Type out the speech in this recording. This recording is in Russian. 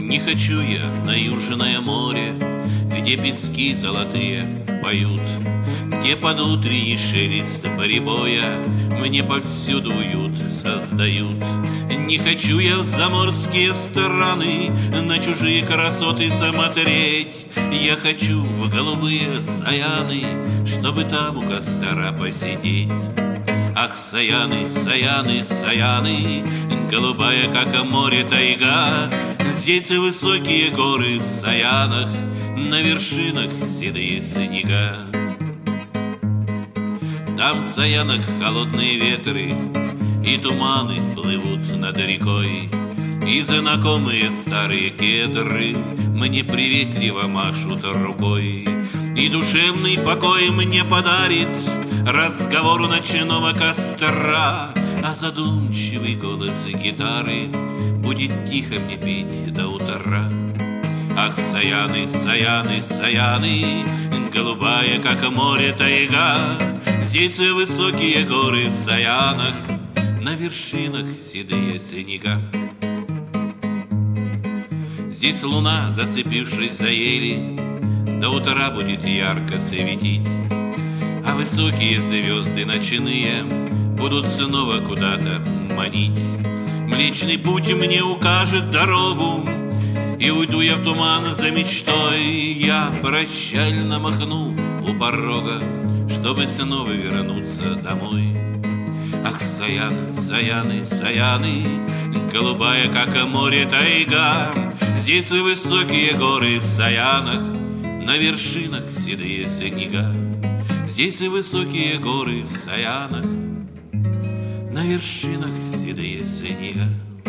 Не хочу я на Южное море, где пески золотые поют, где под утренний шелест прибоя мне повсюду уют создают. Не хочу я в заморские страны на чужие красоты смотреть. Я хочу в голубые Саяны, чтобы там у костра посидеть. Ах, Саяны, Саяны, Саяны, голубая, как море, тайга. Здесь высокие горы в Саянах, на вершинах седые снега. Там в Саянах холодные ветры и туманы плывут над рекой, и знакомые старые кедры мне приветливо машут рукой. И душевный покой мне подарит разговор у ночного костра, а задумчивый голос гитары будет тихо мне петь до утра. Ах, Саяны, Саяны, Саяны, голубая, как море, тайга. Здесь высокие горы в Саянах, на вершинах седые снега. Здесь луна, зацепившись за ели, до утра будет ярко светить, а высокие звезды ночные будут снова куда-то манить. Млечный путь мне укажет дорогу, и уйду я в туман за мечтой. Я прощально махну у порога, чтобы снова вернуться домой. Ах, Саяны, Саяны, Саяны, голубая, как море, тайга. Здесь высокие горы в Саянах, на вершинах седые снега. Здесь высокие горы в Саянах, на вершинах седые снега.